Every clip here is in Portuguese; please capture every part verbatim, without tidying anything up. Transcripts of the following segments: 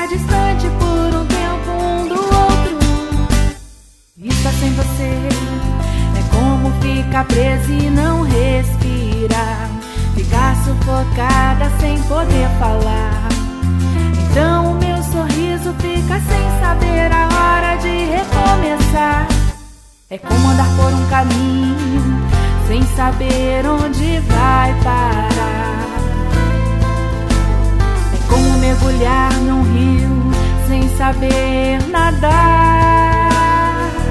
distante por um tempo um do outro. Estar sem você é como ficar presa e não respirar, ficar sufocada sem poder falar. Então o meu sorriso fica sem saber a hora de recomeçar. É como andar por um caminho sem saber onde vai parar. É como mergulhar num rio sem saber nadar.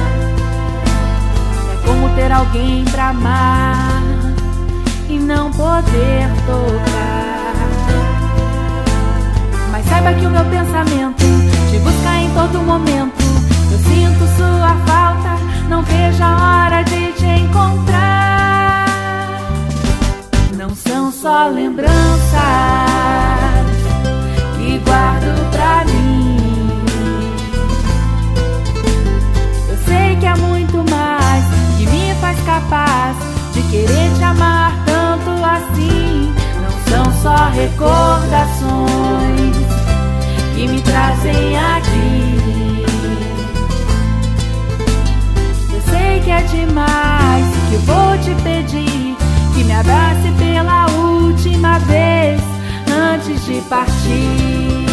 É como ter alguém pra amar e não poder tocar. Mas saiba que o meu pensamento te busca em todo momento. Eu sinto sua falta, não vejo a hora de te encontrar. Não são só lembranças que guardo pra mim. Eu sei que há muito mais que me faz capaz de querer te amar tanto assim. Não são só recordações que me trazem aqui. Eu sei que é demais, que eu vou te pedir que me abrace pela última vez antes de partir.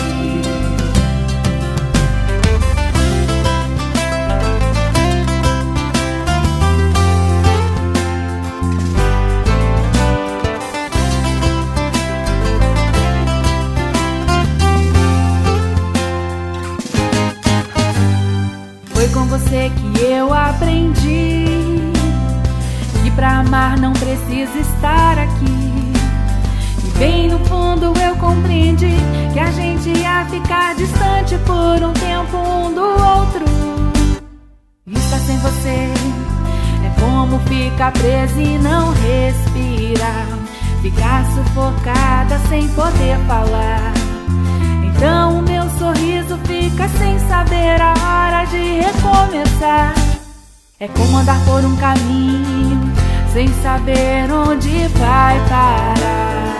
Foi com você que eu aprendi que pra amar não precisa estar aqui. E bem no fundo eu compreendi que a gente ia ficar distante por um tempo um do outro. Estar sem você é como ficar presa e não respirar, ficar sufocada sem poder falar. Então o meu sorriso fica sem saber a hora de recomeçar. É como andar por um caminho sem saber onde vai parar.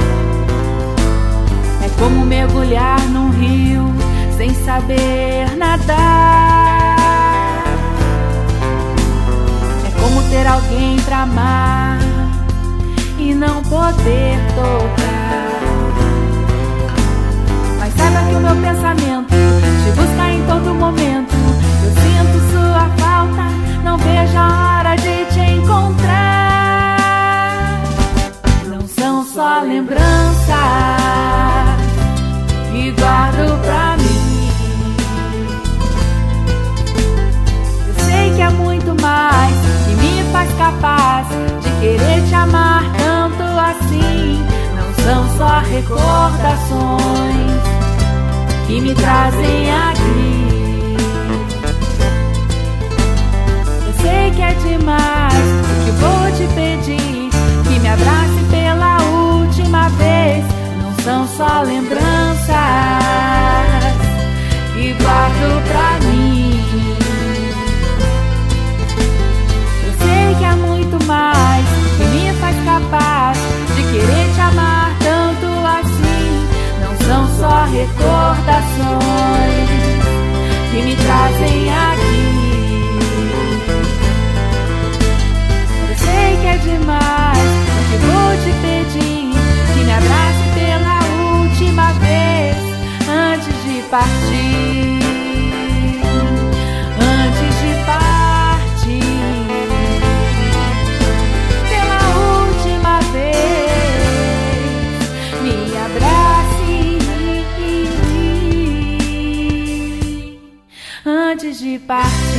É como mergulhar num rio sem saber nadar. É como ter alguém pra amar e não poder tocar. Mas saiba que o meu pensamento te busca em todo momento. Eu sinto sua falta, não vejo a hora de te encontrar. Não são só lembranças que guardo pra mim. Eu sei que é muito mais que me faz capaz de querer te amar tanto assim. Não são só recordações que me trazem aqui. Eu sei que é demais, que vou te pedir que me abrace pela última vez. Não são só lembranças que guardo pra mim. Eu sei que há muito mais que me faz capaz de querer te amar tanto assim. Não são só recordações que me trazem aqui. Eu sei que é demais, que vou te pedir que me abrace pela última vez antes de partir. Antes de partir, pela última vez, me abrace antes de partir.